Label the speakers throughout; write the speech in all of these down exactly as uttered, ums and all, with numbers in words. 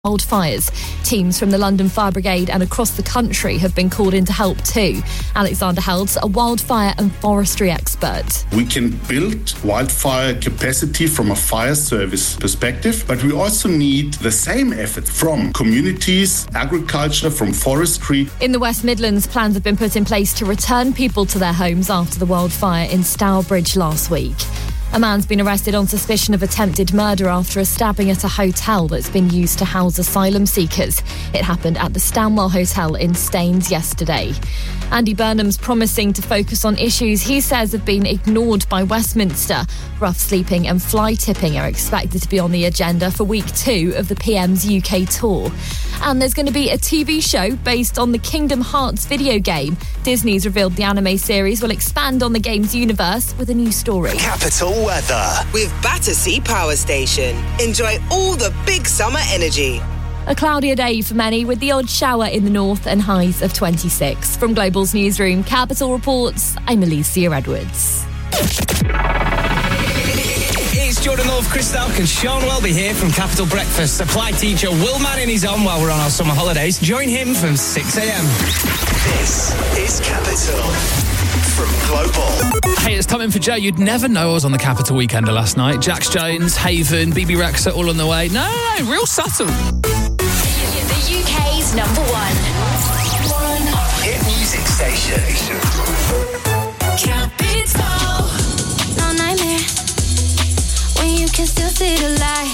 Speaker 1: wildfires. Teams from the London Fire Brigade and across the country have been called in to help too. Alexander Helds, a wildfire and forestry expert.
Speaker 2: We can build wildfire capacity from a fire service perspective, but we also need the same effort from communities, agriculture, from forestry.
Speaker 1: In the West Midlands, plans have been put in place to return people to their homes after the wildfire in Stourbridge last week. A man's been arrested on suspicion of attempted murder after a stabbing at a hotel that's been used to house asylum seekers. It happened at the Stanwell Hotel in Staines yesterday. Andy Burnham's promising to focus on issues he says have been ignored by Westminster. Rough sleeping and fly tipping are expected to be on the agenda for week two of the P M's U K tour. And there's going to be a T V show based on the Kingdom Hearts video game. Disney's revealed the anime series will expand on the game's universe with a new story.
Speaker 3: Capital weather
Speaker 4: with Battersea Power Station. Enjoy all the big summer energy.
Speaker 1: A cloudier day for many, with the odd shower in the north and highs of twenty-six. From Global's newsroom, Capital reports, I'm Alicia Edwards.
Speaker 5: It's Jordan Love, Chris Stark and Sean Welby here from Capital Breakfast. Supply teacher Will Manning is on while we're on our summer holidays. Join him from six a.m.
Speaker 3: This is Capital from Global.
Speaker 6: Hey, it's Tom in for Joe. You'd never know I was on the Capital Weekender last night. Jax Jones, Haven, B B Rexa all on the way. No, no, no, real subtle.
Speaker 7: The U K's number one.
Speaker 3: One hit music station.
Speaker 7: Capital.
Speaker 8: No nightmare when you can still see the light.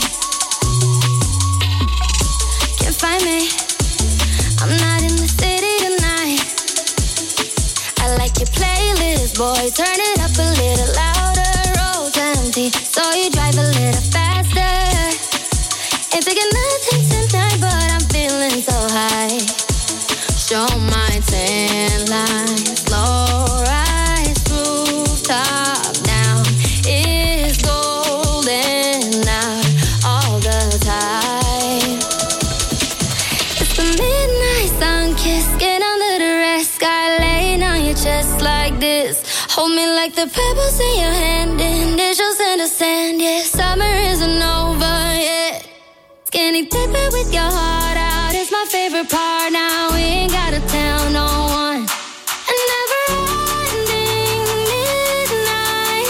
Speaker 8: Can't find me. I'm not in the city tonight. I like your playlist, boy. Turn it up a little louder. Road's empty, so you drive a little faster. Ain't taking nothing tonight, but I'm feeling so high. Show my tan line, slow rise, rooftop down. It's golden out all the time. It's the midnight sun kiss, get under the red sky, laying on your chest like this. Hold me like the pebbles in your hand, initials in the sand. Yeah, summer isn't over yet. Skinny dipping with your heart out is my favorite part. Now we ain't gotta tell no one. A never-ending midnight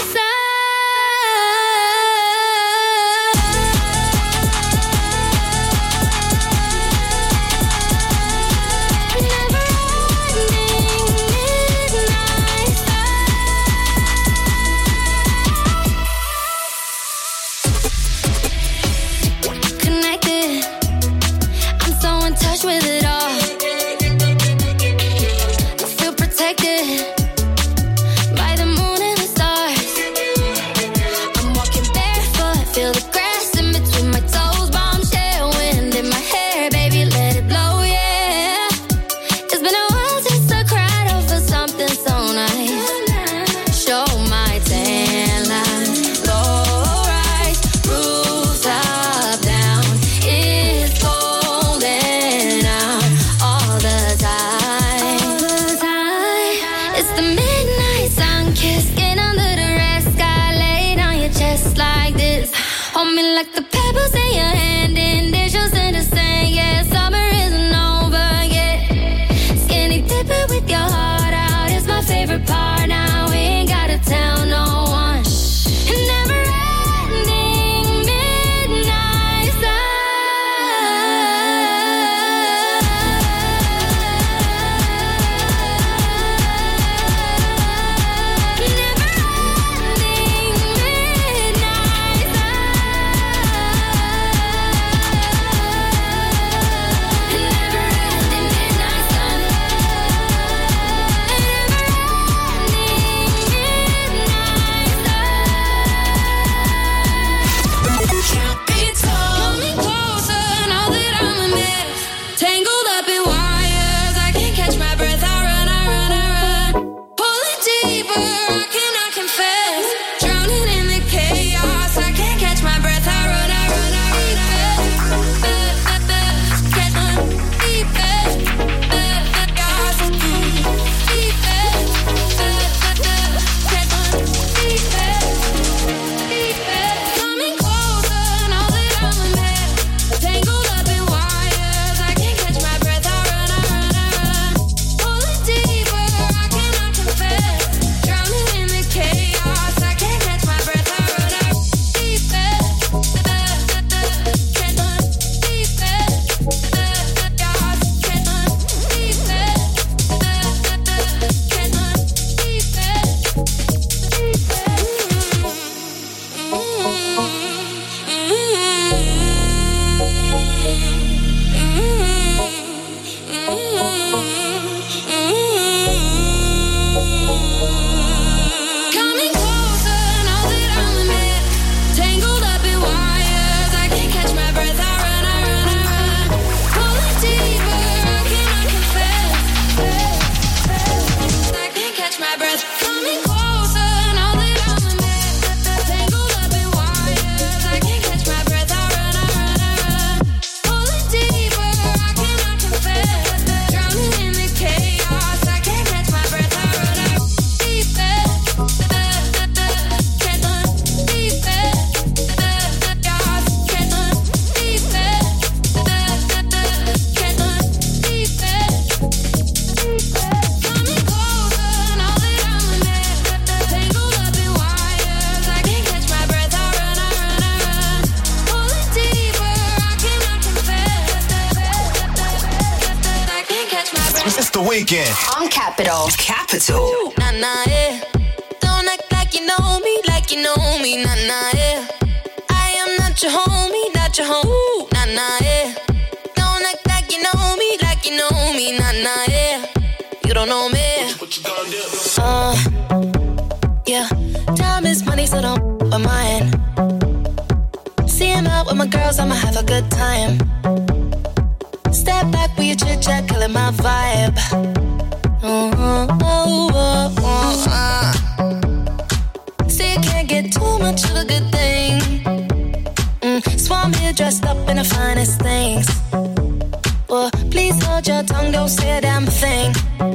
Speaker 8: with it all.
Speaker 3: It's the weekend.
Speaker 7: On Capital.
Speaker 3: Capital.
Speaker 8: Ooh, nah, nah, yeah. Don't act like you know me, like you know me, nah, nah, yeah. I am not your homie, not your home. Ooh, nah, nah, yeah. Don't act like you know me, like you know me, nah, nah, yeah. You don't know me. What you gonna do? Uh, yeah. Time is money, so don't f*** with mine. See him out with my girls, I'ma have a good time. Step back with your chit chat, killing my vibe. Oh, oh, oh, oh, oh, uh. See, you can't get too much of a good thing. Mm, Swan here dressed up in the finest things. Well, please hold your tongue, don't say a damn thing.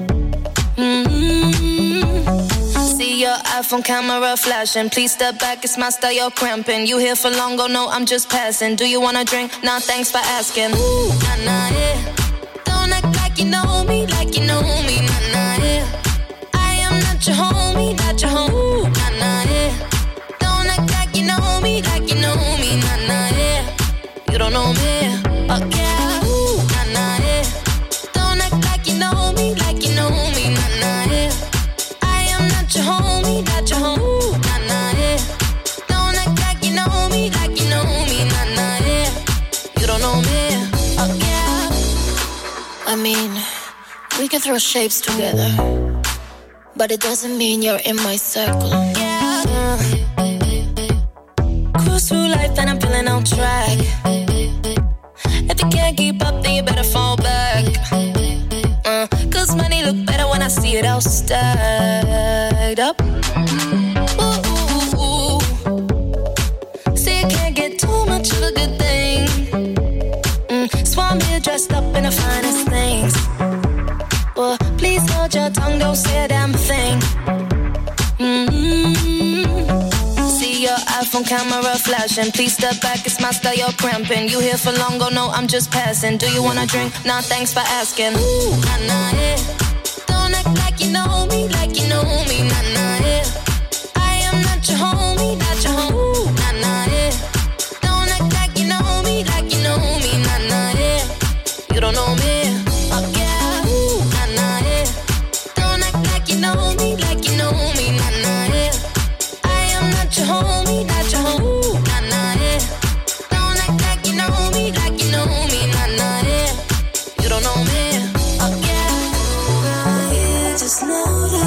Speaker 8: Mm-hmm. See your iPhone camera flashing. Please step back, it's my style, you're cramping. You here for long, go no, I'm just passing. Do you wanna drink? Nah, thanks for asking. Ooh, nah, nah, yeah. Don't act like you know me, like you know me, nah, nah, yeah. I am not your homie, not your home. Ooh, nah, nah, yeah. Don't act like you know me, like you know me, nah, nah, yeah. You don't know me, oh yeah. Ooh, nah, nah, yeah. Don't act like you know me, like you know me, nah, nah, yeah. I am not your homie, not your home. Ooh, nah, nah, yeah. Don't act like you know me, like you know me, nah, nah, yeah. You don't know me, oh yeah. I mean, we can throw shapes together, but it doesn't mean you're in my circle. Yeah. Uh, cruise through life and I'm feeling on track. If you can't keep up, then you better fall back. Uh, Cause money look better when I see it all stacked up. Ooh, ooh, ooh. See, you can't get too much of a good thing. Mm, Swan here dressed up in the finest things. Well, please hold your tongue, don't say a damn thing. Mm-hmm. See your iPhone camera flashing. Please step back, it's my style, you're cramping. You here for long, go no, I'm just passing. Do you wanna drink? Nah, thanks for asking. Ooh, nah, nah, yeah. Don't act like you know me, like you know me, nah, nah, yeah. I am not your homie, not your home. Ooh, nah, nah, yeah. Don't act like you know me, like you know me, nah, nah, yeah. You don't know me, oh yeah. Ooh, nah, nah, yeah. Don't act like you know me, like you know me, nah, nah, yeah. I am not your homie, not your home. Ooh, nah, nah, yeah. Don't act like you know me, like you know me, nah, nah, yeah. You don't know me, oh yeah. I just know you.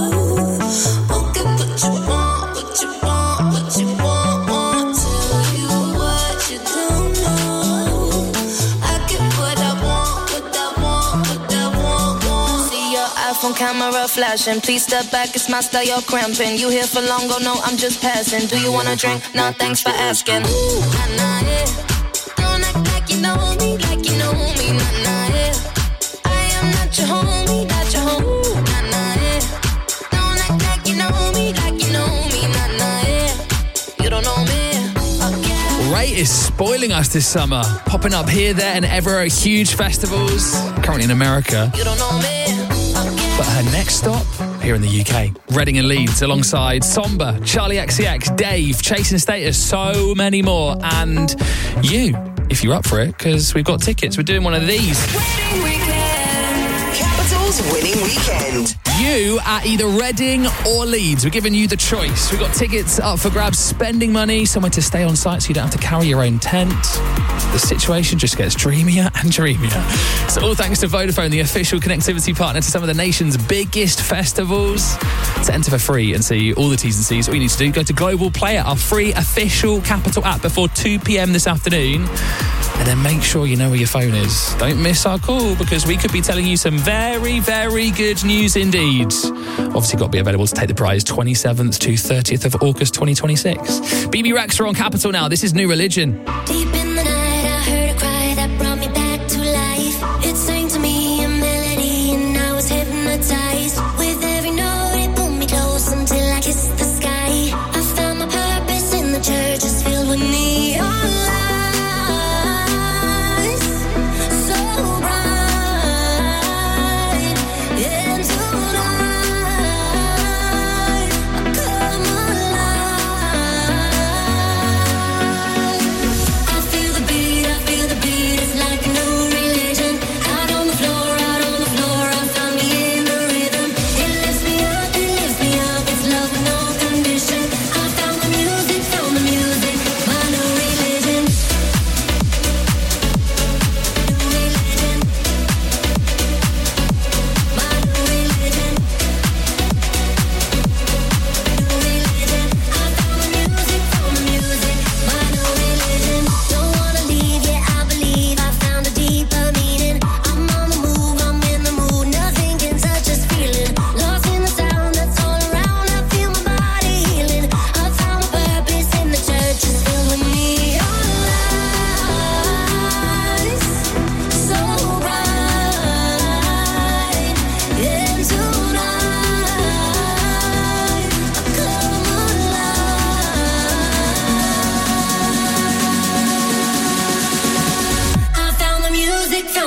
Speaker 8: Won't get what you want, what you want, what you want, want. Tell you what you don't know. I get what I want, what I want, what I want, want. See your iPhone camera flashing. Please step back, it's my style, you're cramping. You here for long, go no, I'm just passing. Do you wanna drink? Nah, thanks for asking. Ooh, nah, nah, yeah. Don't act like you know me, like you know me, nah, nah, yeah. I am not your homie, not your home. Ooh, nah, nah, yeah. Don't act like you know me, like you know me, nah, nah, yeah. You don't know me, oh yeah.
Speaker 6: Ray is spoiling us this summer, popping up here, there, and ever at huge festivals. Currently in America.
Speaker 8: You don't know me, oh yeah.
Speaker 6: But her next stop, here in the U K. Reading and Leeds alongside Somber, Charlie X C X, Dave, Chasing Status, so many more. And you, if you're up for it, because we've got tickets. We're doing one of these.
Speaker 4: Winning weekend.
Speaker 3: Capital's winning weekend.
Speaker 6: You at either Reading or Leeds. We're giving you the choice. We've got tickets up for grabs, spending money, somewhere to stay on site so you don't have to carry your own tent. The situation just gets dreamier and dreamier. So all thanks to Vodafone, the official connectivity partner to some of the nation's biggest festivals. To enter for free and see all the T's and C's, all you need to do, go to Global Player, our free official Capital app before two p.m. this afternoon. And then make sure you know where your phone is. Don't miss our call because we could be telling you some very, very good news indeed. Obviously got to be available to take the prize twenty-seventh to thirtieth of August twenty twenty-six. B B Rexa on Capital now. This is New Religion.
Speaker 8: Deep in the night, I heard a cry that brought me back to life. It sang to me a melody, and I was hypnotized. With every note, it pulled me close until I kissed the sky. I found my purpose in the church, it's filled with neon lights, so bright. And tonight, I come alive. I feel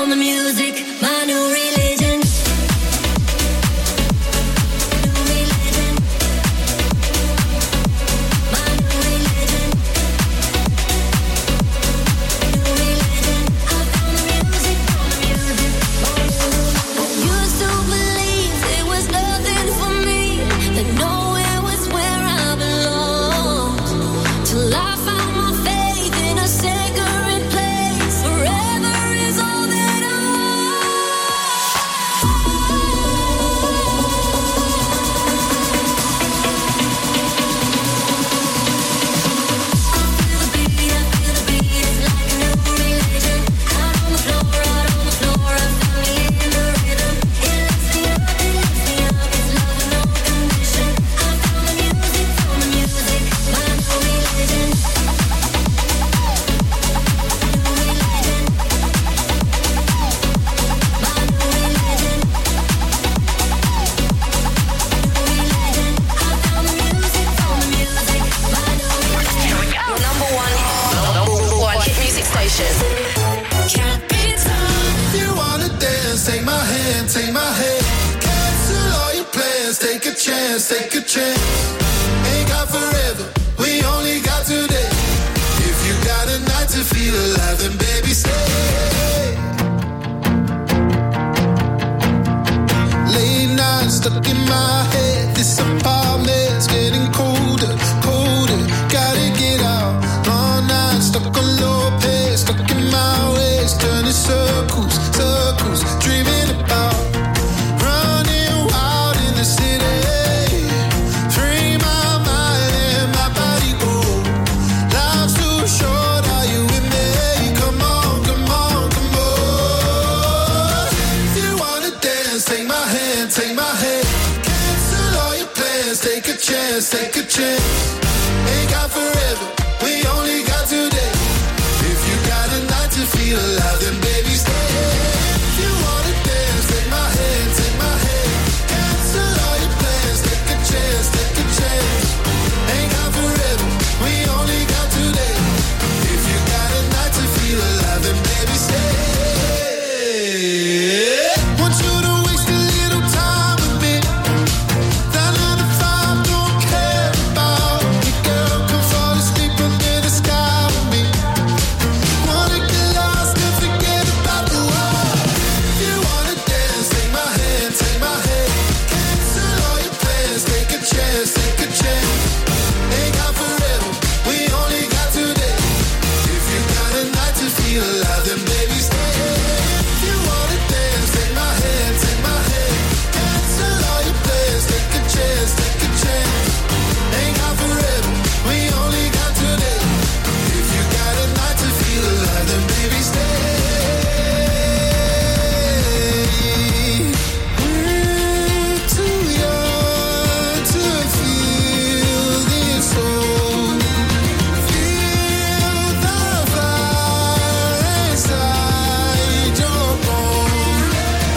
Speaker 8: found the music, my new religion. New religion. My new religion. New religion. I found the music, found the music. I used to believe there was nothing for me, that nowhere was where I belonged, till I found my faith in a sacred place. Forever is all that I feel the beat, I feel the beat, it's like a new religion. Out on the floor, out on the floor, I found me in the rhythm. It lifts me up, it lifts me up, it's love with no condition. I found the music, found the music, my new religion. New religion. My new religion. New religion. I found the music, found the music, my new religion.
Speaker 7: Your number one, number one hit music station.
Speaker 8: Capital.
Speaker 9: You wanna dance, take my hand, take my hand. Cancel all your plans, take a chance, take a chance. Ain't got forever, we only got today. If you got a night to feel alive, then baby stay. Late night stuck in my head, this apartment's getting colder, colder. Gotta get out, long night stuck on low pace, stuck in my ways, turning circles, circles, dreaming about running wild in the city. Free my mind and my body go. Life's too short, are you with me? Come on, come on, come on. If you wanna dance, take my hand, take my hand. Cancel all your plans, take a chance, take a chance. Ain't got forever, we only got today. If you got a night to feel alive, then baby stay. If you wanna dance, take my hand, take my hand. Cancel all your plans, take a chance, take a chance. Ain't got forever, we only got today. If you got a night to feel alive, then baby stay. Want you to waste a little time with me. That nine to five don't care about me, girl. Come fall asleep under the sky with me. Wanna get lost and forget about the world. If you wanna dance, take my hand, take my hand. Cancel all your plans, take a chance, take a chance. Ain't got forever, we only got today. If you got a night to feel alive, then baby stay. If you wanna dance, take my hand, take my hand. Cancel all your plans, take a chance, take a chance. Ain't got forever, we only got today. If you got a night to feel alive, then baby stay. We're too young to feel this soul. Feel the fire inside your bones.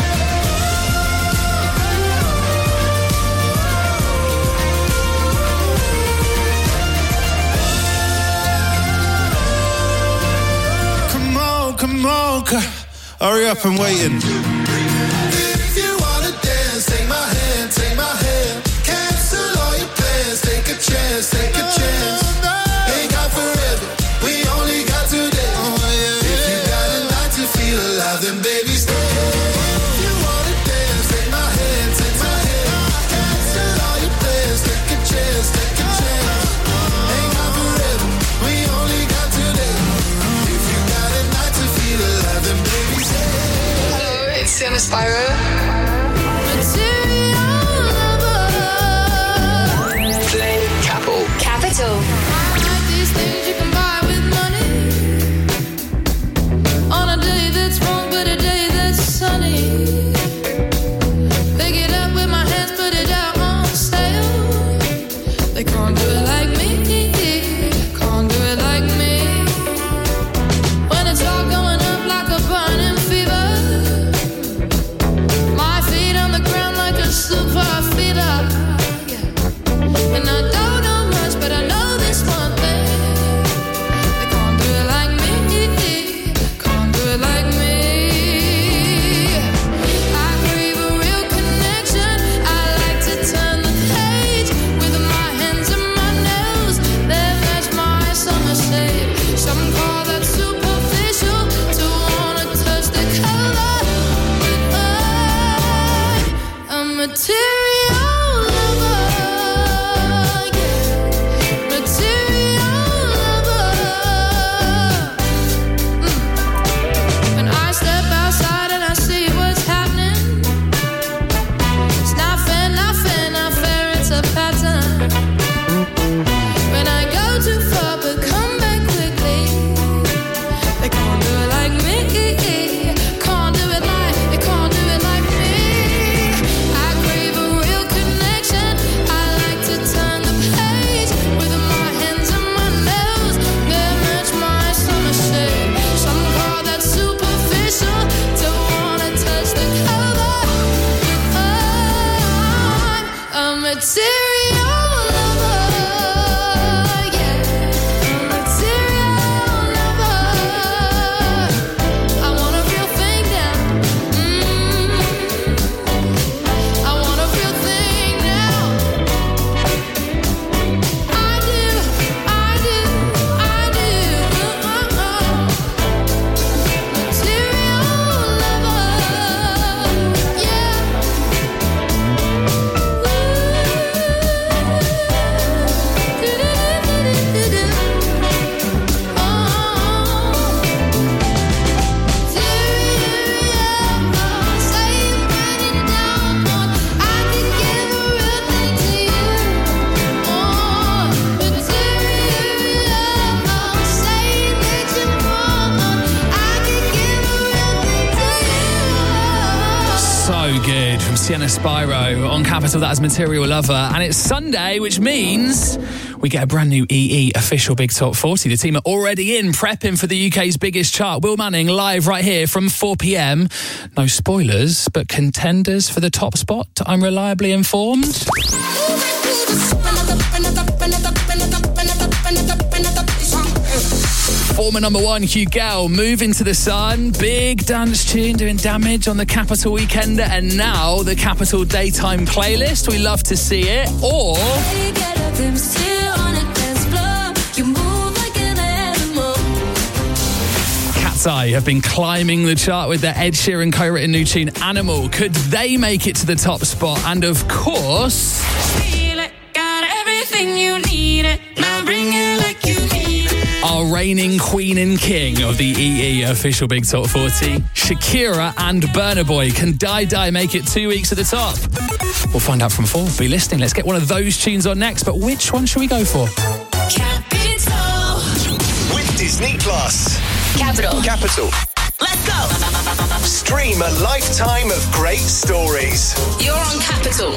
Speaker 9: Come on, come on, c- hurry up, I'm waiting. If you wanna dance, take my hand, take my hand. Cancel all your plans, take a chance, take a chance. Ain't got forever, we only got today. If you got a night to feel alive, then baby stay. If you wanna dance, take my hand, take my hand. Cancel all your plans, take a chance, take a chance. Ain't got forever, we only got today. If you got a night to feel alive, then baby stay.
Speaker 10: Hello, it's Sienna Spyro.
Speaker 7: Capital. Capital.
Speaker 8: These things you can buy with money. On a day that's wrong, but a day that's sunny. Pick it up with my hands, put it out on sale. They can't do it like me, can't do it like me. When it's all going up like a burning fever, my
Speaker 6: Good from Sienna Spyro on Capital. That is Material Lover. And it's Sunday, which means we get a brand new E E official Big Top forty. The team are already in, prepping for the U K's biggest chart. Will Manning live right here from four p.m. No spoilers, but contenders for the top spot, I'm reliably informed. Former number one, Hugh Gell, Moving to the Sun. Big dance tune doing damage on the Capital Weekender. And now the Capital Daytime playlist. We love to see it. Or... Cat's Eye have been climbing the chart with their Ed Sheeran co-written new tune, Animal. Could they make it to the top spot? And of course... Feel it, got everything you need it. Now bring it like you need it. Our reigning queen and king of the E E official Big Top forty, Shakira and Burna Boy. Can Die Die make it two weeks at the top? We'll find out from four. Be listening. Let's get one of those tunes on next. But which one should we go for?
Speaker 3: Capital. With Disney Plus.
Speaker 7: Capital.
Speaker 3: Capital.
Speaker 7: Let's go.
Speaker 3: Stream a lifetime of great stories.
Speaker 7: You're on Capital.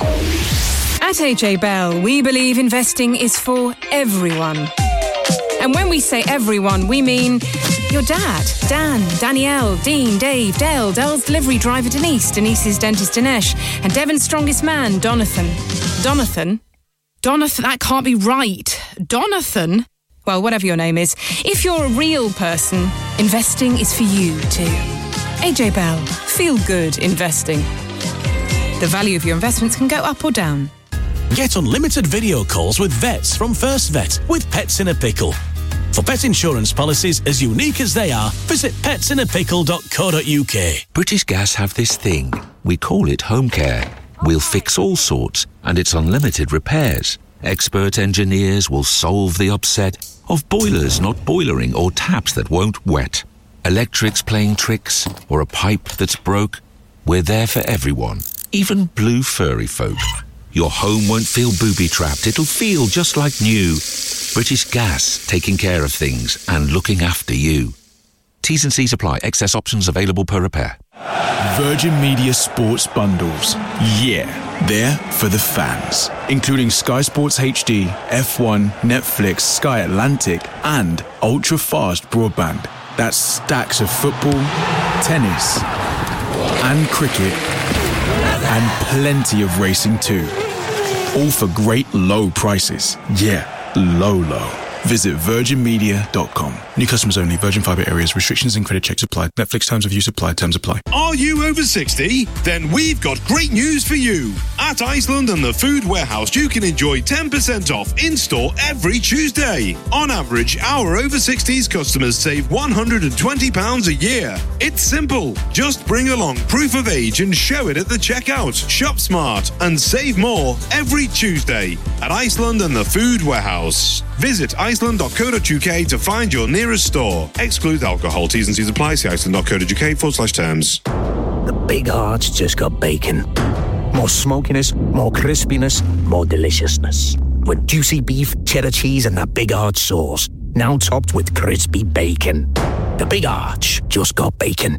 Speaker 11: At A J Bell, we believe investing is for everyone. And when we say everyone, we mean your dad, Dan, Danielle, Dean, Dave, Dale, Dale's delivery driver, Denise, Denise's dentist, Dinesh, and Devon's strongest man, Donathan. Donathan? Donathan? That can't be right. Donathan? Well, whatever your name is. If you're a real person, investing is for you too. A J Bell, feel good investing. The value of your investments can go up or down.
Speaker 12: Get unlimited video calls with vets from First Vet with Pets in a Pickle. For pet insurance policies as unique as they are, visit pets in a pickle dot co dot uk.
Speaker 13: British Gas have this thing. We call it home care. We'll fix all sorts, and it's unlimited repairs. Expert engineers will solve the upset of boilers not boilering or taps that won't wet. Electrics playing tricks or a pipe that's broke. We're there for everyone, even blue furry folk. Your home won't feel booby-trapped. It'll feel just like new. British Gas, taking care of things and looking after you. T's and C's apply. Excess options available per repair.
Speaker 14: Virgin Media Sports Bundles. Yeah, they're for the fans. Including Sky Sports H D, F one, Netflix, Sky Atlantic, and ultra-fast broadband. That's stacks of football, tennis, and cricket, and plenty of racing too. All for great low prices. Yeah, low, low. Visit virgin media dot com. New customers only. Virgin Fibre areas. Restrictions and credit checks apply. Netflix terms of use apply. Terms apply.
Speaker 15: Are you over sixty? Then we've got great news for you. At Iceland and the Food Warehouse, you can enjoy ten percent off in-store every Tuesday. On average, our over sixties customers save one hundred twenty pounds a year. It's simple. Just bring along proof of age and show it at the checkout. Shop smart and save more every Tuesday at Iceland and the Food Warehouse. Visit iceland dot co dot uk to find your nearest store. Exclude alcohol. T's and C's apply. See iceland dot co dot uk forward slash terms.
Speaker 16: The Big Arch just got bacon. More smokiness, more crispiness, more deliciousness. With juicy beef, cheddar cheese, and that Big Arch sauce. Now topped with crispy bacon. The Big Arch just got bacon.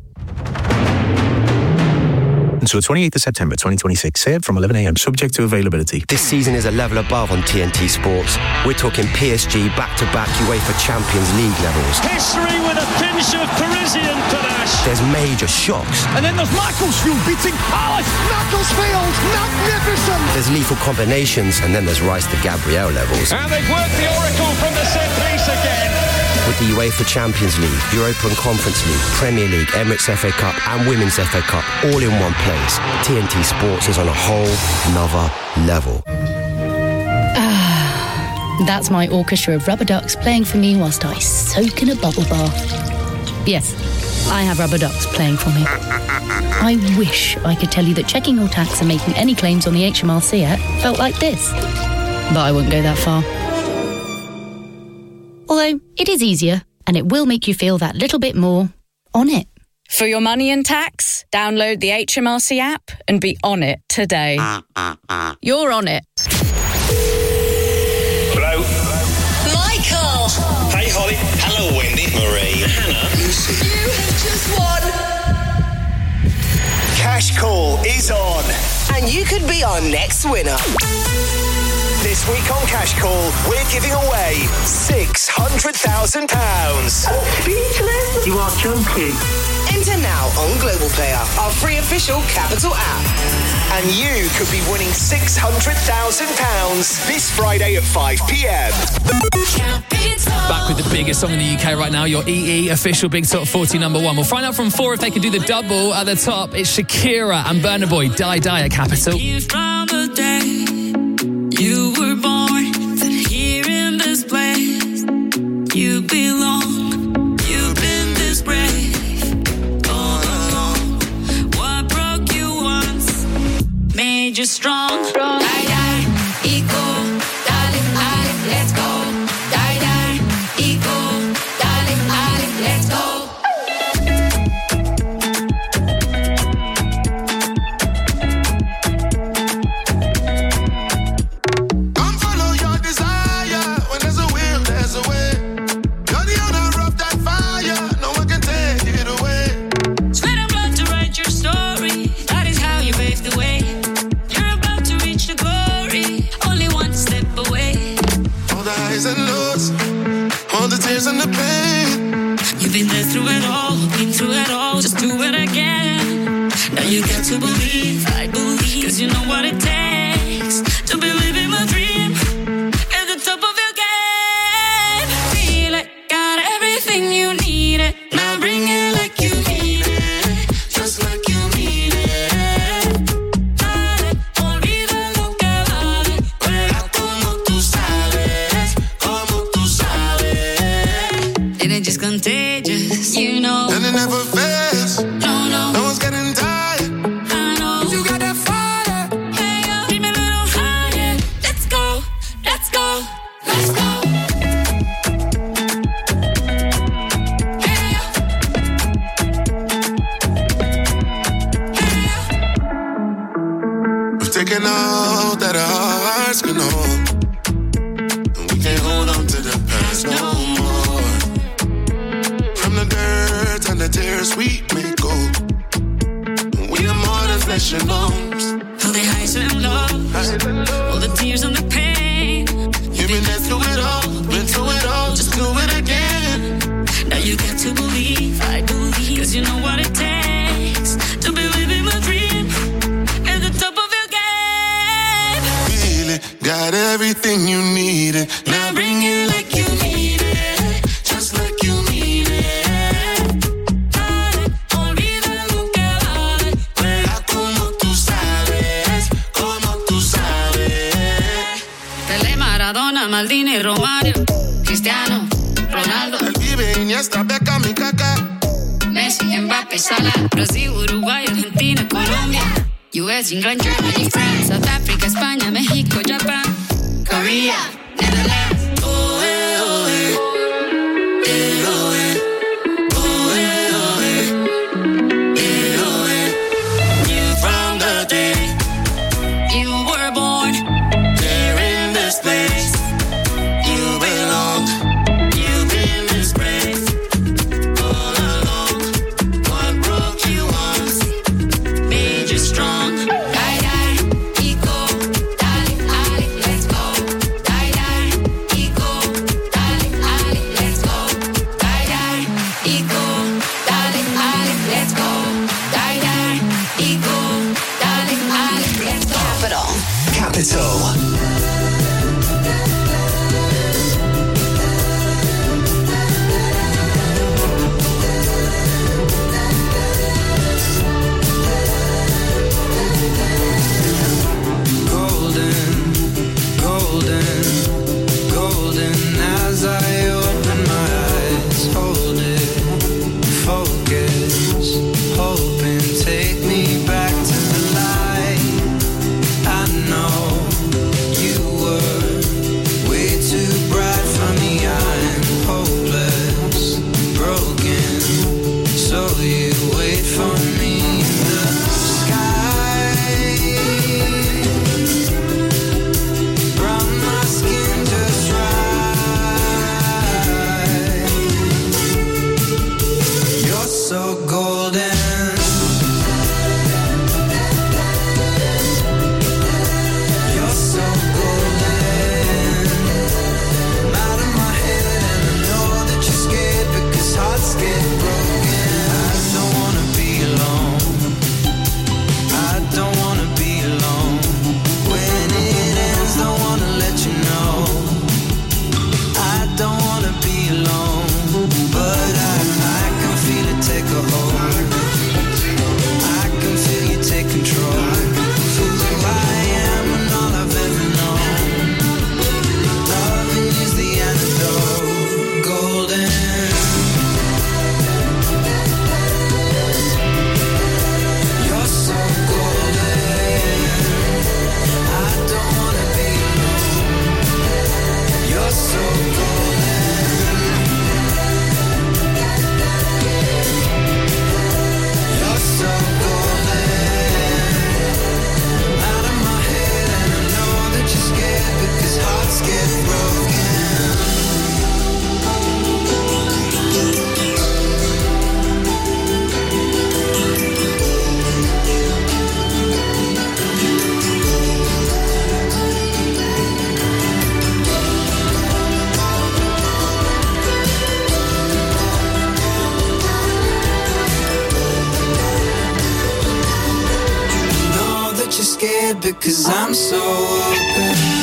Speaker 17: Until the twenty-eighth of September twenty twenty-six, served from eleven a.m, subject to availability.
Speaker 18: This season is a level above on T N T Sports. We're talking P S G back-to-back UEFA Champions League levels.
Speaker 19: History with a pinch of Parisian panache.
Speaker 18: There's major shocks.
Speaker 19: And then there's Macclesfield beating Palace. Macclesfield, magnificent.
Speaker 18: There's lethal combinations, and then there's Rice to Gabriel levels.
Speaker 19: And they've worked the oracle from the set piece again.
Speaker 18: With the UEFA Champions League, Europa and Conference League, Premier League, Emirates F A Cup and Women's F A Cup all in one place, T N T Sports is on a whole nother level.
Speaker 20: Ah, that's my orchestra of rubber ducks playing for me whilst I soak in a bubble bath. Yes, I have rubber ducks playing for me. I wish I could tell you that checking your tax and making any claims on the H M R C app felt like this, but I wouldn't go that far. Although, it is easier, and it will make you feel that little bit more on it.
Speaker 21: For your money and tax, download the H M R C app and be on it today. You're on it.
Speaker 3: Hello.
Speaker 7: Michael.
Speaker 3: Hey, Holly. Hello, Wendy. Marie. Hannah.
Speaker 7: You have just won.
Speaker 3: Cash Call is on.
Speaker 4: And you could be our next winner.
Speaker 3: This week on Cash Call, we're giving away six hundred thousand pounds.
Speaker 4: Speechless? You are joking. Enter now on Global Player, our free official Capital app.
Speaker 3: And you could be winning six hundred thousand pounds this Friday at five p.m.
Speaker 6: Back with the biggest song in the U K right now, your E E official Big Top forty number one. We'll find out from four if they can do the double at the top. It's Shakira and Burna Boy, Die Die at Capital.
Speaker 2: From the day you were born, that here in this place you belong. You've been this brave all along. What broke you once made you strong. Die, die, equal, darling, darling, let's go. Die, die, equal, darling, darling, let's go.
Speaker 9: Come follow your desire. When there's a will, there's a way. You're the owner of that fire. No one can take it away.
Speaker 2: Sweat and blood to write your story. That is how you pave the way. You're about to reach the glory. Only one step away.
Speaker 9: All the highs and lows, all the tears and the pain.
Speaker 2: You've been there through it all, been through it all. Just do it again. Now you got to believe, I believe. Cause you know what it takes to believe in my dream. At the top of your game. Feel it, got everything you need it. Now bring it like you need it. Just like you need it. Dale, olvida lo que vale. Juega como tú sabes, como tú sabes. And it's just contagious, you know.
Speaker 9: And it never fails.
Speaker 2: No, no.
Speaker 9: No one's getting tired.
Speaker 2: I know. You got that fire. Hey, yo, keep me a little higher. Let's go, let's go, let's go. Hey, yo. Hey, yo.
Speaker 9: We've taken all that our hearts can hold. And we can't hold on to the past no more. From the dirt and the tears we make gold. And we are more than flesh and bones.
Speaker 2: All the highs and lows, all the tears and the pain.
Speaker 9: You've been there through it all, been through it all, just do it again.
Speaker 2: Now you got to believe, I believe. Cause you know what it takes to believe in my dream. At the top of your game.
Speaker 9: Feel it, got everything you needed.
Speaker 2: Now bring it like you need it. Just like you need it. Dale, olvida lo que vale.
Speaker 9: Juega como tú sabes, como tú sabes.
Speaker 2: Pelé, Maradona, Maldini, Romario, Cristiano, Ronaldo,
Speaker 9: El Vive, Iniesta, Beckham y Kaká.
Speaker 2: Messi, Mbappé, Salah, Brasil, Uruguay, Argentina, Colombia, U S, England, Germany, France, South Africa, España, México, Japan, Korea, Netherlands. Oh, eh, oh, eh. Eh, oh, eh. Oh, eh, oh, eh. Eh, oh, eh. You from the day you were born, there in this place you belong. You've been this brave all along. What broke you once made you strong. Die, die, equal, darling, darling, let's go. Die, die, equal, darling, darling, let's go. Die, die, equal, darling, darling, let's go. Die, die, equal, darling, darling, let's go. Capital.
Speaker 3: Capital.
Speaker 22: Golden, golden, golden as I open my eyes. Hold it, focus, hoping take me back to the light. I know it because I'm so open.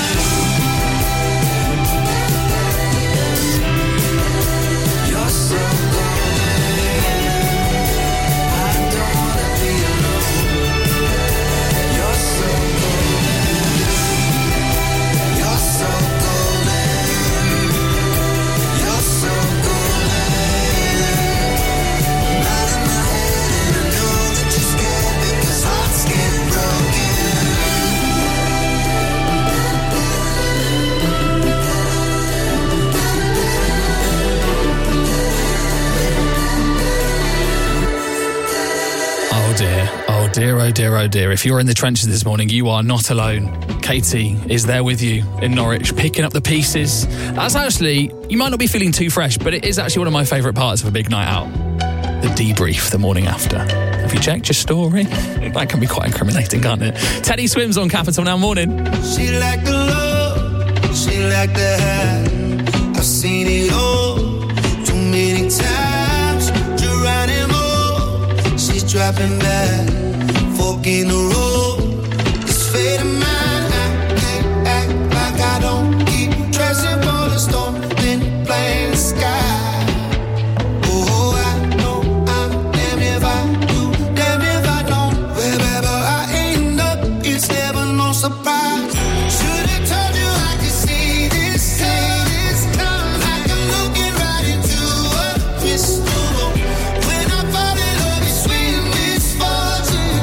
Speaker 6: Dear, oh dear, oh dear. If you're in the trenches this morning, you are not alone. Katie is there with you in Norwich, picking up the pieces. That's actually, you might not be feeling too fresh, but it is actually one of my favourite parts of a big night out. The debrief the morning after. Have you checked your story? That can be quite incriminating, can't it? Teddy Swims on Capital Now Morning.
Speaker 22: She like the love, she like the high. I've seen it all too many times. Geronimo, she's dropping back. Fork in the road, it's fate of mine. I can't act like I don't keep dressing for the storm, then playing the sky. Oh, I know I'm damned if I do, damned if I don't. Wherever I end up, it's never no surprise. Should've told you I could see this, see this come. Like I'm looking right into a crystal ball. When I fall in love, it's sweet misfortune.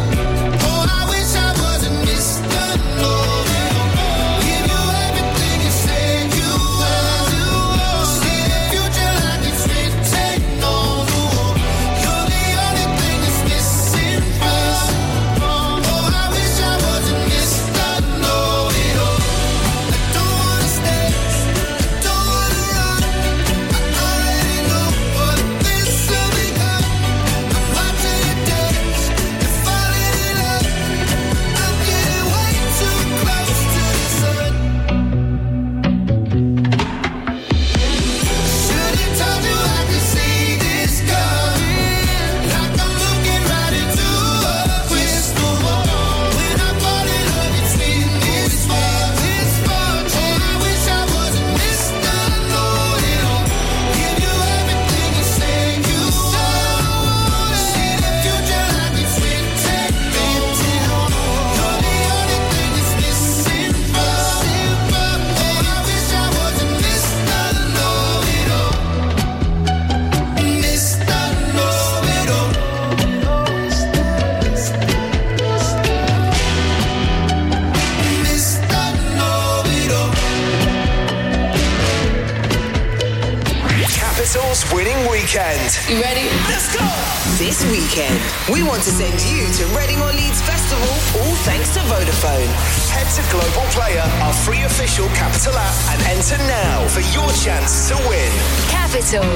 Speaker 4: You ready? Let's go! This weekend, we want to send you to Reading or Leeds Festival, all thanks to Vodafone.
Speaker 3: Head to Global Player, our free official Capital app, and enter now for your chance to win.
Speaker 8: Capital.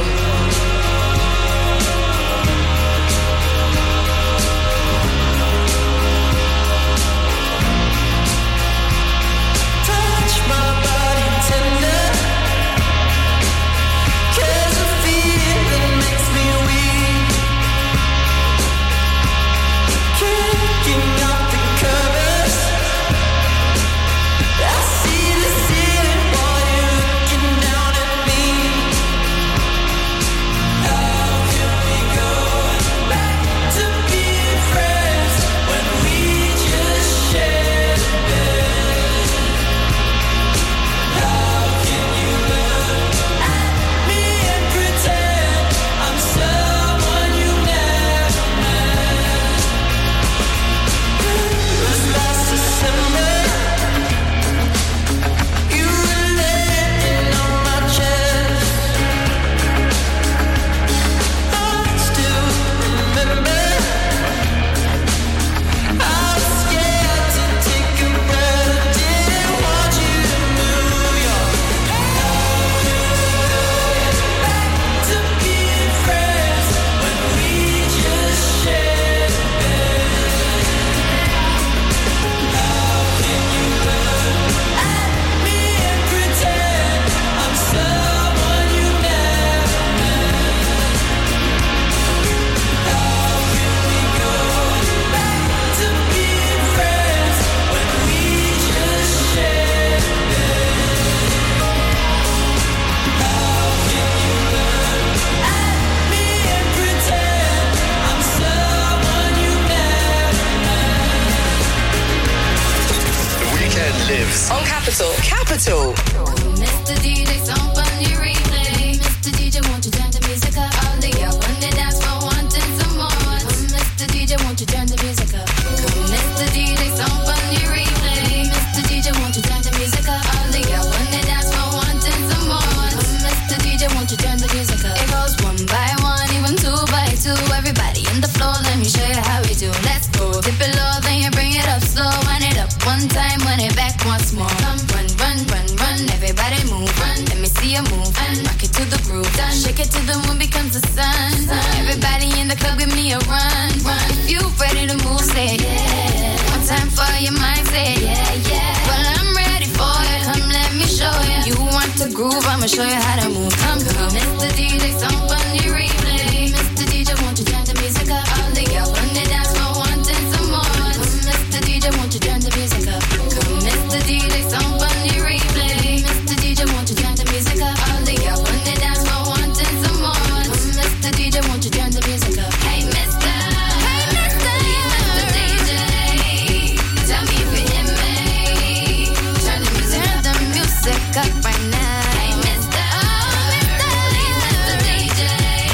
Speaker 4: Grooves on Capital. Capital.
Speaker 8: Mister D J, some funny replay. Mister D J, won't you turn the music up? All the girls on the dance floor wanting some more. Mister D J, won't you turn the music up? Mister D J, some funny replay. Mister D J, won't you turn the music up? All the girls on the dance floor wanting some more. Mister D J, won't you turn the music up? It goes one by one, even two by two. Everybody in the floor, let me show you how we do. Let's go. Dip it low, then you bring it up slow. Wind it up one time, wind it back once more. Come run, run, run, run. Everybody move, run. Let me see you move. And rock it to the groove. Done. Shake it till the moon becomes the sun. Everybody in the club, give me a run, run. If you ready to move, say yeah. One time for your mind, say yeah, yeah. Well, I'm ready for it. Come, let me show you. You want to groove? I'ma show you how to move. Come, come, Mister D J, some funny replay. Mister D J, won't you turn the music up? All the girls on the dance floor wanting some more. Mister D J, won't you turn the music up? Come, Mister D J, some funny replay. Mister D J, won't you turn the music up? All the girls on the dance floor wanting some more. Mister D J, won't you turn the music up? Hey, Mister, hey, Mister, Mister D J, tell me if you hear me. Turn the music, turn the music up right now. Hey, Mister, oh, Mister, Mister D J,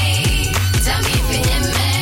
Speaker 8: tell me if you hear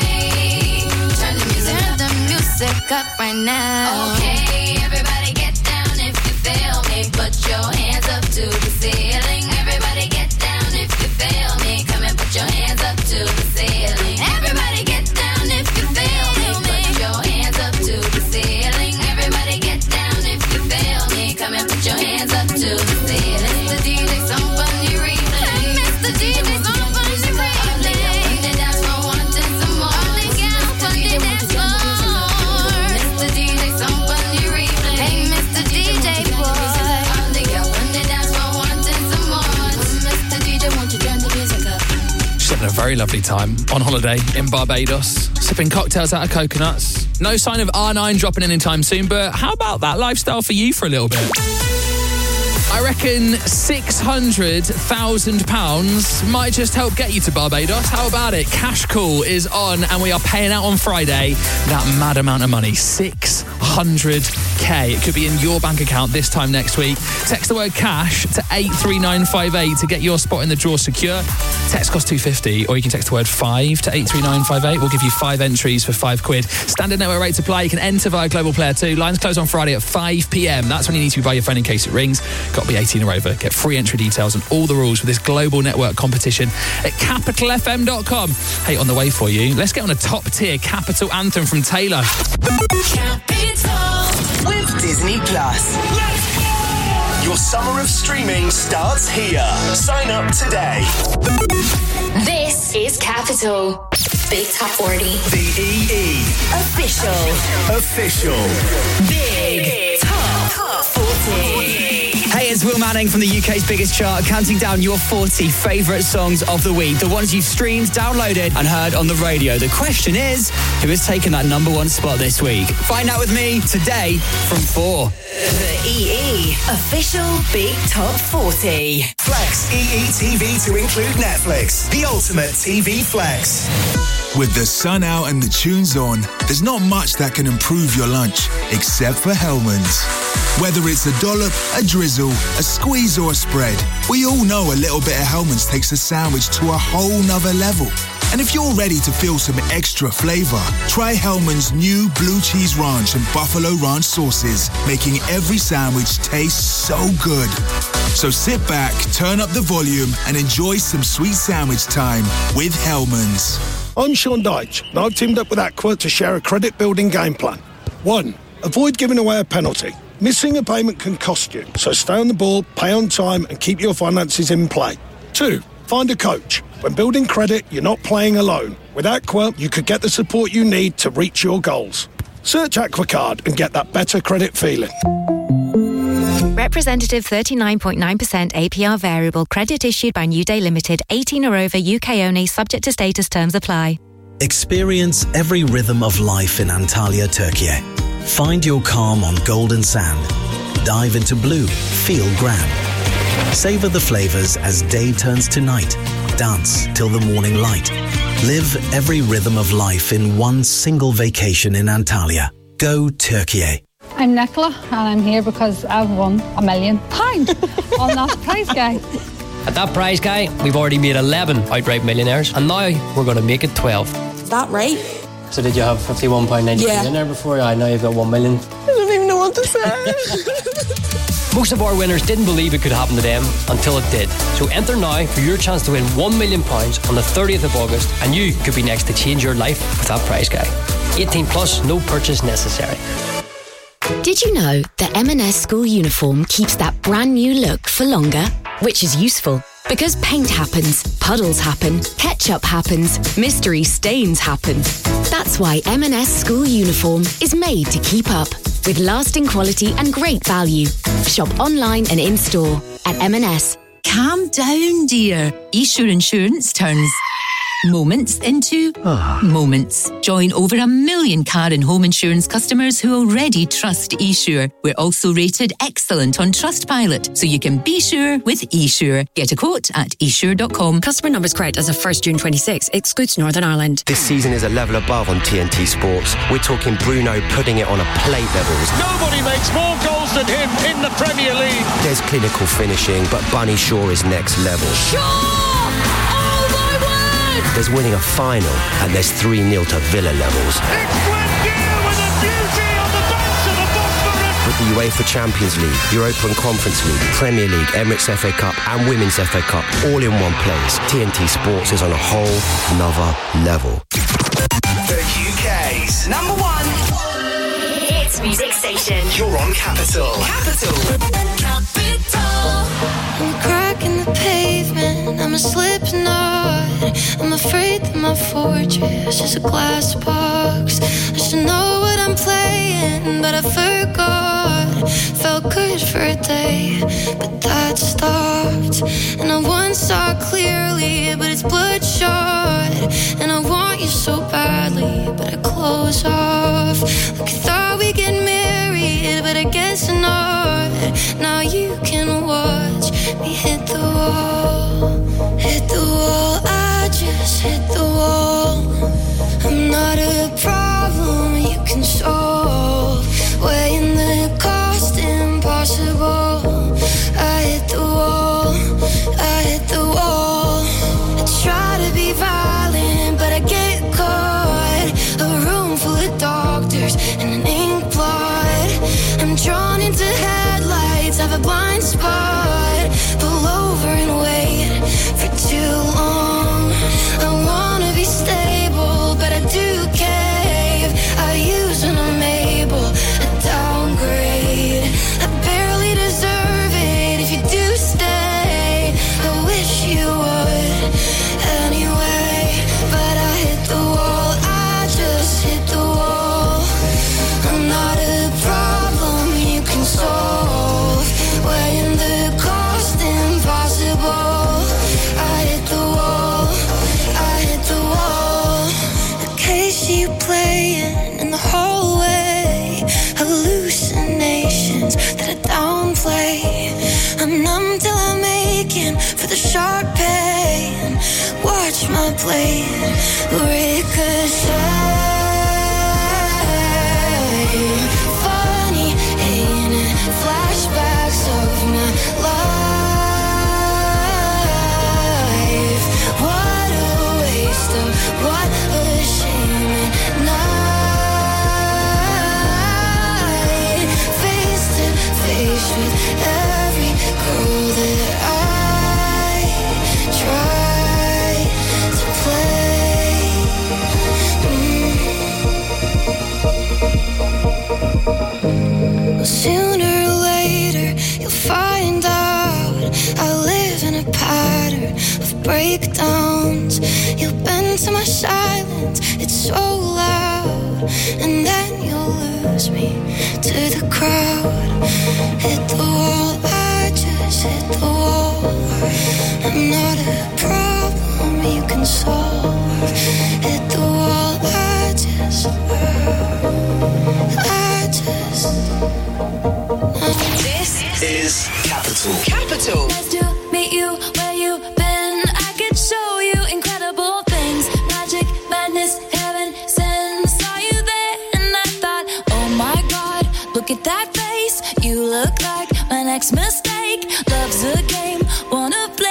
Speaker 8: me. Turn the music, turn the music up right now. Okay, everybody get down if you feel me. Put your hands up to the ceiling. Everybody get down if you feel me. Come and put your hands up to the ceiling. Everybody get down if you feel me. Put your hands up to the ceiling. Everybody get down if you feel me. Come and put your hands up to the ceiling. Mister D J, some funny replay. Mister D J, some funny replay. The dance floor wanting some more. All the girls on the dance floor. Mister D J, some funny replay. Hey, Mister D J boy. All the girls on the dance floor wanting some more. Mister D J, won't you turn the music up?
Speaker 6: She's having a very lovely time on holiday in Barbados, sipping cocktails out of coconuts. No sign of R nine dropping in anytime soon, but how about that lifestyle for you for a little bit? I reckon six hundred thousand pounds might just help get you to Barbados. How about it? Cash Call is on and we are paying out on Friday that mad amount of money. six hundred k. It could be in your bank account this time next week. Text the word cash to eight three nine five eight to get your spot in the draw secure. Text costs two fifty, or you can text the word five to eight three nine five eight. We'll give you five entries for five quid. Standard network rate to play. You can enter via Global Player two. Lines close on Friday at five p.m. That's when you need to be by your phone in case it rings. Got to be eighteen or over. Get free entry details and all the rules for this global network competition at capital f m dot com. Hey, on the way for you, let's get on a top tier Capital anthem from Taylor.
Speaker 4: Capital with Disney Plus.
Speaker 3: Let's go! Your summer of streaming starts here. Sign up today.
Speaker 7: This is Capital. Big Top forty.
Speaker 3: The E E.
Speaker 7: Official.
Speaker 3: Official.
Speaker 7: Big Top forty.
Speaker 1: Hey, it's Will Manning from the U K's biggest chart, counting down your forty favourite songs of the week. The ones you've streamed, downloaded and heard on the radio. The question is, who has taken that number one spot this week? Find out with me today from four.
Speaker 4: The E E. Official Big Top forty.
Speaker 3: Flex E E T V to include Netflix. The ultimate T V flex.
Speaker 5: With the sun out and the tunes on, there's not much that can improve your lunch, except for Hellmann's. Whether it's a dollop, a drizzle, a squeeze or a spread, we all know a little bit of Hellmann's takes a sandwich to a whole nother level. And if you're ready to feel some extra flavour, try Hellmann's new blue cheese ranch and buffalo ranch sauces, making every sandwich taste so good. So sit back, turn up the volume and enjoy some sweet sandwich time with Hellmann's.
Speaker 23: I'm Sean Dyche, and I've teamed up with Aqua to share a credit-building game plan. One, avoid giving away a penalty. Missing a payment can cost you, so stay on the ball, pay on time, and keep your finances in play. Two, find a coach. When building credit, you're not playing alone. With Aqua, you could get the support you need to reach your goals. Search AquaCard and get that better credit feeling.
Speaker 24: Representative thirty-nine point nine percent A P R variable credit issued by New Day Limited, eighteen or over, U K only, subject to status, terms apply.
Speaker 25: Experience every rhythm of life in Antalya, Turkey. Find your calm on golden sand. Dive into blue, feel grand. Savor the flavors as day turns to night. Dance till the morning light. Live every rhythm of life in one single vacation in Antalya. Go Turkey.
Speaker 10: I'm Nicola and I'm here because I've won a million pounds on that prize guy.
Speaker 11: At that prize guy, we've already made eleven outright millionaires, and now we're going to make it twelve.
Speaker 12: Is that right?
Speaker 11: So did you have fifty-one pounds ninety
Speaker 12: Yeah.
Speaker 11: in there before? I now you've got one million.
Speaker 12: I don't even know what to say.
Speaker 11: Most of our winners didn't believe it could happen to them until it did. So enter now for your chance to win one million pounds on the thirtieth of August, and you could be next to change your life with that prize guy. eighteen plus, no purchase necessary.
Speaker 24: Did you know that M and S school uniform keeps that brand new look for longer? Which is useful, because paint happens, puddles happen, ketchup happens, mystery stains happen. That's why M and S school uniform is made to keep up, with lasting quality and great value. Shop online and in-store at M and S.
Speaker 13: Calm down, dear. eSure Insurance turns moments into moments. Join over a million car and home insurance customers who already trust eSure. We're also rated excellent on Trustpilot, so you can be sure with eSure. Get a quote at esure dot com.
Speaker 14: Customer numbers correct as of first June twenty-six. Excludes Northern Ireland.
Speaker 18: This season is a level above on T N T Sports. We're talking Bruno putting it on a plate levels.
Speaker 19: Nobody makes more goals than him in the Premier League.
Speaker 18: There's clinical finishing, but Bunny Shaw is next level.
Speaker 13: Shaw! Oh my word!
Speaker 18: There's winning a final, and there's three nil to Villa levels.
Speaker 19: It's Glengear with a beauty on the banks of the Bosphorus.
Speaker 18: With the UEFA Champions League, Europa and Conference League, Premier League, Emirates F A Cup and Women's F A Cup all in one place, T N T Sports is on a whole nother level.
Speaker 3: The U K's number one
Speaker 4: Hits music station.
Speaker 3: You're on Capital.
Speaker 4: Capital.
Speaker 8: I'm a crack in the pavement, I'm a Slipknot. I'm afraid that my fortress is a glass box. I should know what I'm playing, but I forgot. Felt good for a day, but that stopped. And I once saw clearly, but it's bloodshot. And I want you so badly, but I close off. Like I thought we'd get married, but I guess not. Now you can watch me hit the wall, hit the wall. I just hit the wall. I'm not a problem you can solve. Weighing the cost impossible. I hit the wall, I hit the wall. I try to be violent, but I get caught. A room full of doctors and an ink blot. I'm drawn into headlights, have a blind spot. Pull over and wait for too long. I wanna be stable, but I do cave. I use when I'm able, I downgrade. I barely deserve it if you do stay. I wish you would anyway, but I hit the wall, I just hit the wall. I'm not a problem you can solve. Weighing the cost impossible. I hit the wall, I hit the wall. The case you playing in the hallway. Hallucinations that I downplay. I'm numb till I'm aching for the sharp pain. Watch my blade ricochet. Funny, ain't it? Flashbacks of my life. What a waste of, what a shame at night. Face to face with every girl that I try to play. Mm. Well, sooner or later you'll find out I live in a pattern of breakdowns. You'll bend to my silence, it's so loud. And then you'll lose me to the crowd. Hit the wall, I just hit the wall. I'm not a problem you can solve. Hit the wall, I just I just
Speaker 3: This is Capital.
Speaker 4: Capital.
Speaker 8: Nice to meet you where you been. I could show you incredible things. Magic, madness, heaven sent. Saw you there and I thought, oh my God, look
Speaker 15: at that face. You look like my next mistake. Love's a game, wanna play.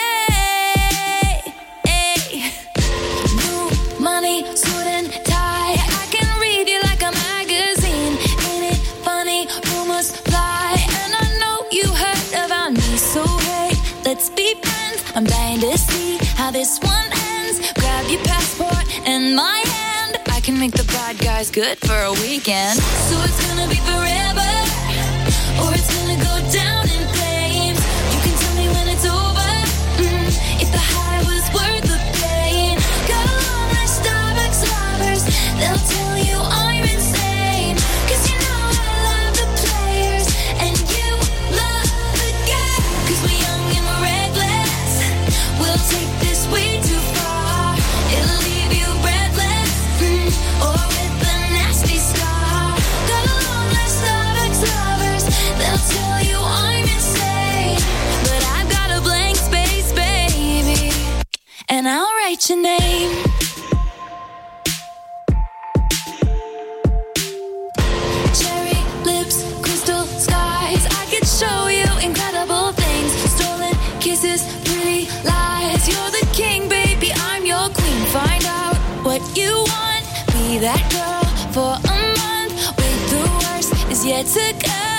Speaker 15: Hey. New money, suit and tie. I can read you like a magazine. Ain't it funny? Rumors fly, and I know you heard about me. So hey, let's be friends. I'm dying to see how this one ends. Grab your passport and my hand. I can make the bad guys good for a weekend. So it's gonna be forever, or it's gonna go down in flames. You can tell me when it's over, mm, if the high was worth the pain. Got a long list of ex-lovers, they'll tell you I'm insane. Cause you know I love the players, and you love the game. Cause we're young and we're reckless, we'll take this way too far. It'll leave you breathless, mm, or with a nasty scar. Got a long list of ex-lovers, they'll tell you I'm insane. But I've got a blank space, baby, and I'll write your name. Cherry lips, crystal skies, I could show you incredible things. Stolen kisses, pretty lies. You're the king, baby, I'm your queen. Find out what you want, be that girl for a month. Wait, the worst is yet to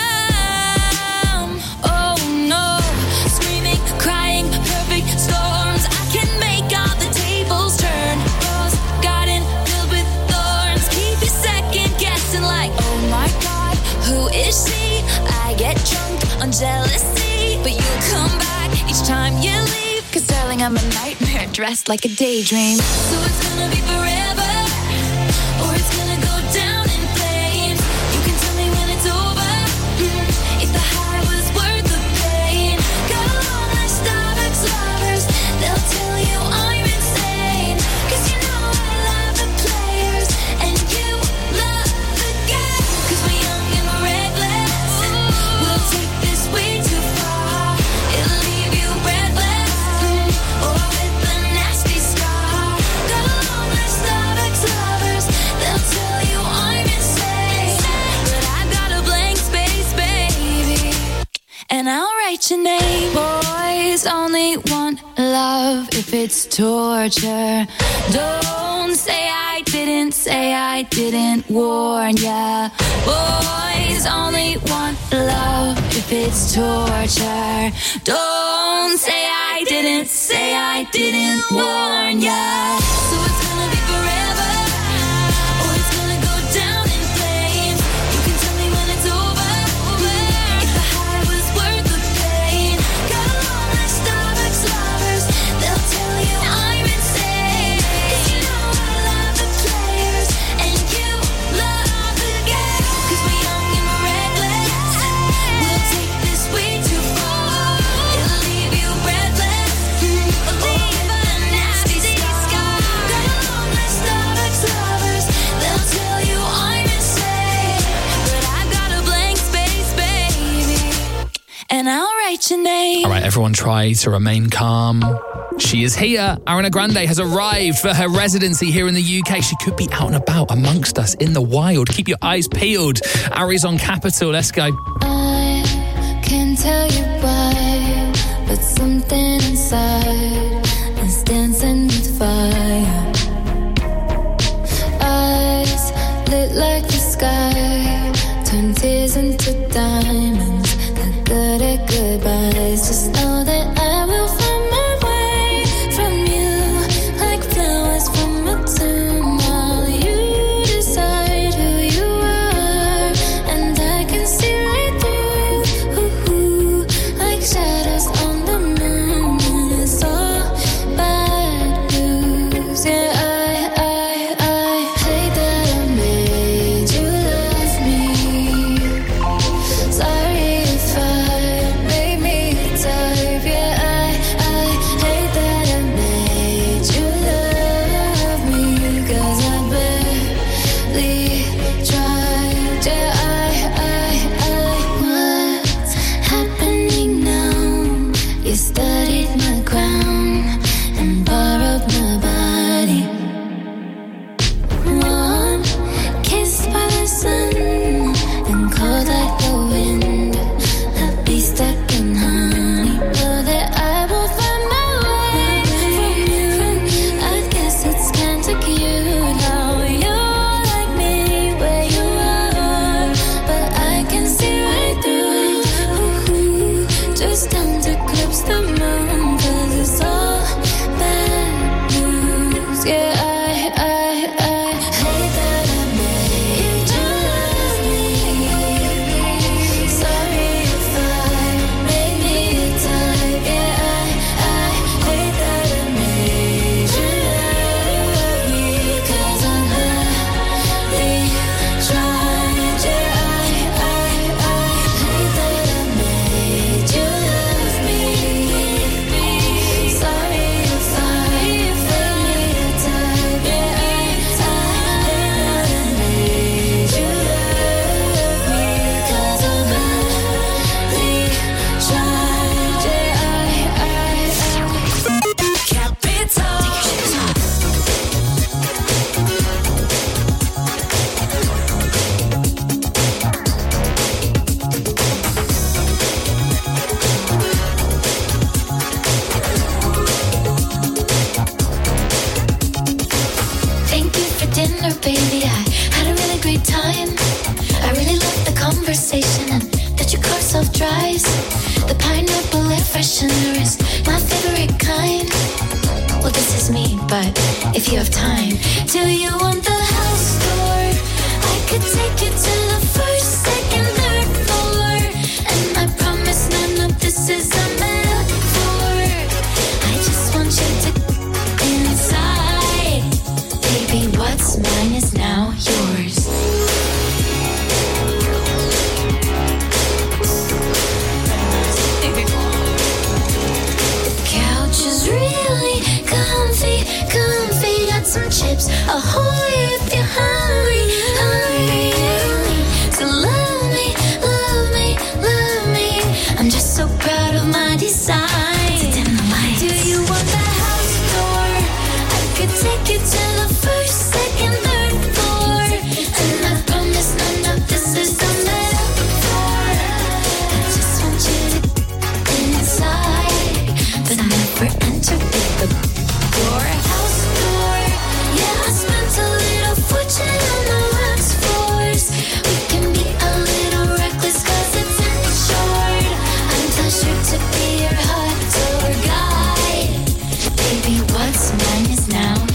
Speaker 15: come. Oh no, screaming, crying, perfect storms. I can make all the tables turn. Rose garden filled with thorns. Keep you second guessing like, oh my god, who is she? I get drunk on jealousy, but you come back each time you leave. Cause darling, I'm a nightmare dressed like a daydream. So it's gonna be forever, or it's gonna go down in flames. You can tell me when it's over, mm, if the high was worth the pain. Got a long list of ex-lovers, they'll tell you I'm insane. Cause you know I love the players, and you love the game. Cause we're young and we're reckless, we'll take this way too far. It'll leave you breathless, mm, or with a nasty scar. Got a long list of ex-lovers, they'll tell you I'm insane. But I've got a blank space, baby, and I'll write your name. Boys only want love if it's torture. Don't say I didn't, say I didn't warn ya. Boys only want love if it's torture. Don't say I didn't, say I didn't warn ya. So it's gonna be forever, or it's gonna go down in flames. You can tell me when it's over, if the high was worth the pain. Got a long list of ex-lovers, they'll tell you I'm insane. Cause you know I love the players, and you love the game. Cause we're young and we're reckless, we'll take this way too far. It'll leave you breathless, mm, or with a nasty scar. Got a long list of ex-lovers, they'll tell you I'm insane. But I've got a blank space, baby, and I'll write your name.
Speaker 6: All right, everyone try to remain calm. She is here. Ariana Grande has arrived for her residency here in the U K. She could be out and about amongst us in the wild. Keep your eyes peeled. Ari's on Capital. Let's go.
Speaker 15: I can't tell you why, but something inside is dancing with fire. Eyes lit like the sky, turn tears into diamonds. Not good at goodbyes. Just know that I will find my way from you, like flowers from a tomb. While you decide who you are, and I can see right through, ooh, like shadows on the moon. And it's all bad news. Yeah, I, I, I hate that I made you love me. Sorry if I made me type. Yeah, I,
Speaker 8: fresh on the wrist, my favorite kind. Well, this is me, but if you have time, do you want the house tour? I could take you to the first, second, third floor, and I promise none of this is a metaphor. I just want you to inside, baby. What's mine is now yours. Really comfy, comfy. Got some chips, ahoy if you're hungry, hungry. So love me, love me, love me. I'm just so proud of my design. Do you want the house tour? I could take you to the first, second, third floor, and I promise none of this is a metaphor. I just want you to inside, but I'm never enter the door. House door, yeah, I spent a little fortune on the wax floors. We can be a little reckless cause it's insured. I'm pleasured to be your hot tour guide. Baby, what's mine is now yours.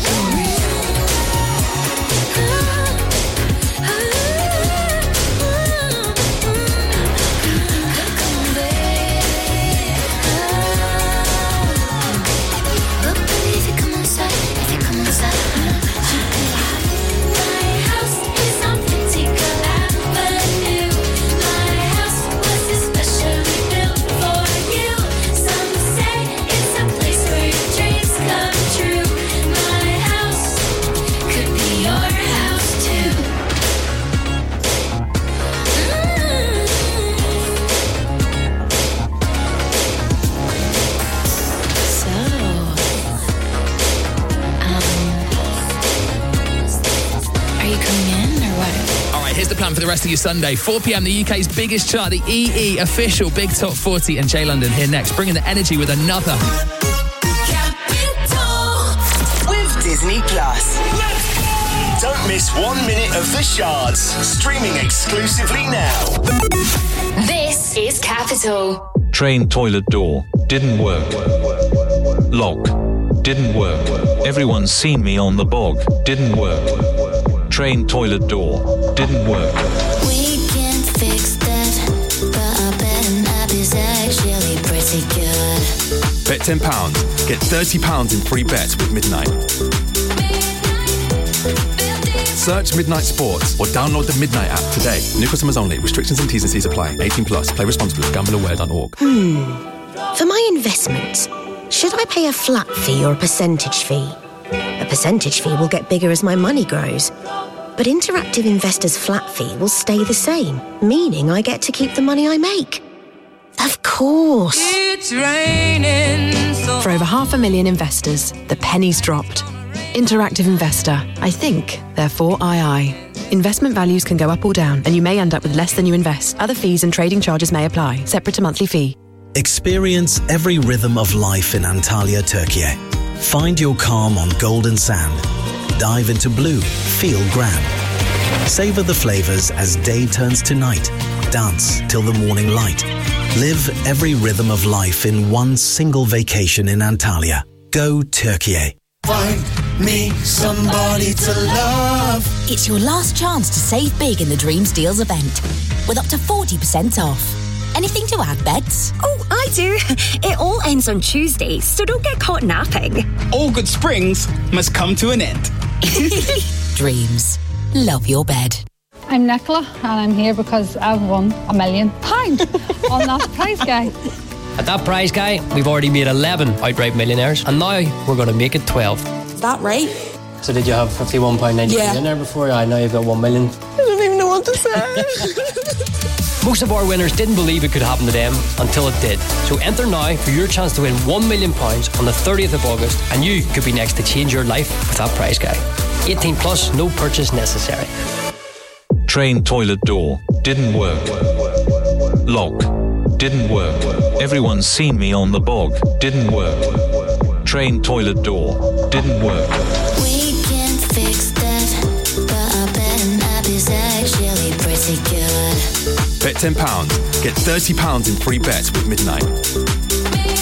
Speaker 6: For the rest of your Sunday, four p.m. the U K's biggest chart, the E E official Big Top forty, and Jay London here next, bringing the energy with another.
Speaker 4: With Disney Plus.
Speaker 3: Don't miss one minute of the charts. Streaming exclusively now.
Speaker 8: This is Capital.
Speaker 9: Train toilet door. Didn't work. Lock. Didn't work. Everyone's seen me on the bog. Didn't work. Train toilet door. Didn't work.
Speaker 8: We can fix that, but I bet an app is actually pretty good.
Speaker 16: Bet ten pounds. Get thirty pounds in free bets with Midnight. Search Midnight Sports or download the Midnight app today. New customers only. Restrictions and T's and C's apply. eighteen plus. Play responsibly. gamble aware dot org.
Speaker 17: Hmm. For my investments, should I pay a flat fee or a percentage fee? A percentage fee will get bigger as my money grows. But Interactive Investor's flat fee will stay the same, meaning I get to keep the money I make. Of course.
Speaker 20: It's raining. So For over half a million investors, the penny's dropped. Interactive Investor. I think, therefore I I. Investment values can go up or down, and you may end up with less than you invest. Other fees and trading charges may apply, separate to monthly fee.
Speaker 25: Experience every rhythm of life in Antalya, Turkey. Find your calm on golden sand. Dive into blue, feel grand. Savor the flavors as day turns to night. Dance till the morning light. Live every rhythm of life in one single vacation in Antalya. Go Turkey.
Speaker 22: Find me somebody to love.
Speaker 21: It's your last chance to save big in the Dreams Deals event, with up to forty percent off. Anything to add, Beds?
Speaker 26: Oh, I do. It all ends on Tuesday, so don't get caught napping.
Speaker 27: All good springs must come to an end.
Speaker 21: Dreams. Love your bed.
Speaker 10: I'm Nicola, and I'm here because I've won a million pounds on that prize guy.
Speaker 11: At that prize guy, we've already made eleven outright millionaires, and now we're going to make it twelve.
Speaker 12: Is that right?
Speaker 11: So did you have fifty-one pounds ninety
Speaker 12: Yeah.
Speaker 11: in there before? I now you've got one million.
Speaker 12: I don't even know what to say.
Speaker 11: Most of our winners didn't believe it could happen to them until it did. So enter now for your chance to win one million pounds on the thirtieth of August, and you could be next to change your life with that prize guy. eighteen plus, no purchase necessary.
Speaker 9: Train toilet door. Didn't work. Lock. Didn't work. Everyone's seen me on the bog. Didn't work. Train toilet door. Didn't work.
Speaker 8: We can fix that, but I bet an app is actually pretty good.
Speaker 16: Bet ten pounds. Get thirty pounds in free bets with Midnight.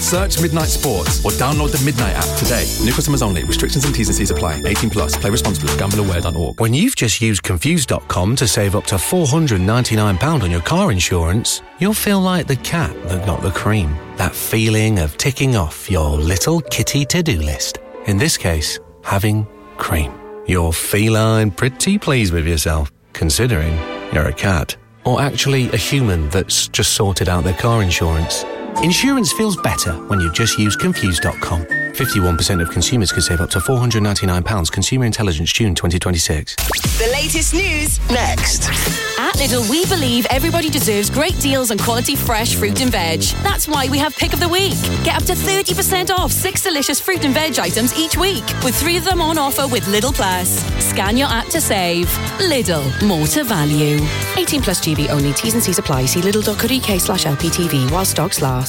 Speaker 16: Search Midnight Sports or download the Midnight app today. New customers only. Restrictions and T's and C's apply. eighteen plus. Play responsibly. gamble aware dot org.
Speaker 18: When you've just used confused dot com to save up to four hundred ninety-nine pounds on your car insurance, you'll feel like the cat that got the cream. That feeling of ticking off your little kitty to-do list. In this case, having cream. You're feline pretty pleased with yourself, considering you're a cat. Or actually a human that's just sorted out their car insurance. Insurance feels better when you just use confused dot com. fifty-one percent of consumers could save up to four hundred ninety-nine pounds. Consumer Intelligence, June twenty twenty-six.
Speaker 4: The latest news next.
Speaker 1: At Lidl, we believe everybody deserves great deals on quality fresh fruit and veg. That's why we have Pick of the Week. Get up to thirty percent off six delicious fruit and veg items each week, with three of them on offer with Lidl Plus. Scan your app to save. Lidl, more to value. eighteen plus G B only. T's and C's apply. See lidl.co.uk slash LPTV while stocks last.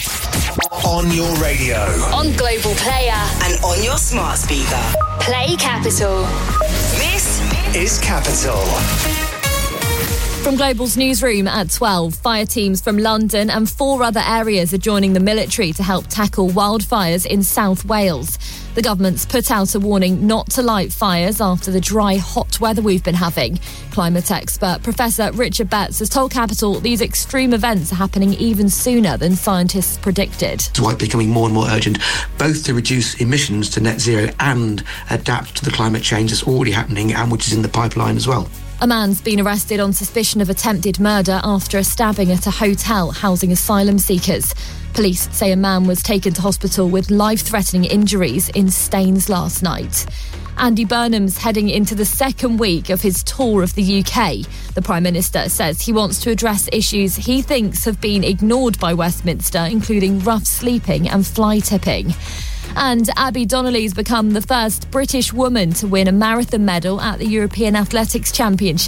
Speaker 3: On your radio.
Speaker 2: On Global Player.
Speaker 4: And on your smart speaker.
Speaker 2: Play Capital.
Speaker 4: This
Speaker 3: is Capital.
Speaker 5: From Global's newsroom at twelve, fire teams from London and four other areas are joining the military to help tackle wildfires in South Wales. The government's put out a warning not to light fires after the dry, hot weather we've been having. Climate expert Professor Richard Betts has told Capital these extreme events are happening even sooner than scientists predicted.
Speaker 7: It's why it's becoming more and more urgent, both to reduce emissions to net zero and adapt to the climate change that's already happening and which is in the pipeline as well.
Speaker 5: A man's been arrested on suspicion of attempted murder after a stabbing at a hotel housing asylum seekers. Police say a man was taken to hospital with life-threatening injuries in Staines last night. Andy Burnham's heading into the second week of his tour of the U K. The Prime Minister says he wants to address issues he thinks have been ignored by Westminster, including rough sleeping and fly tipping. And Abby Donnelly's become the first British woman to win a marathon medal at the European Athletics Championship.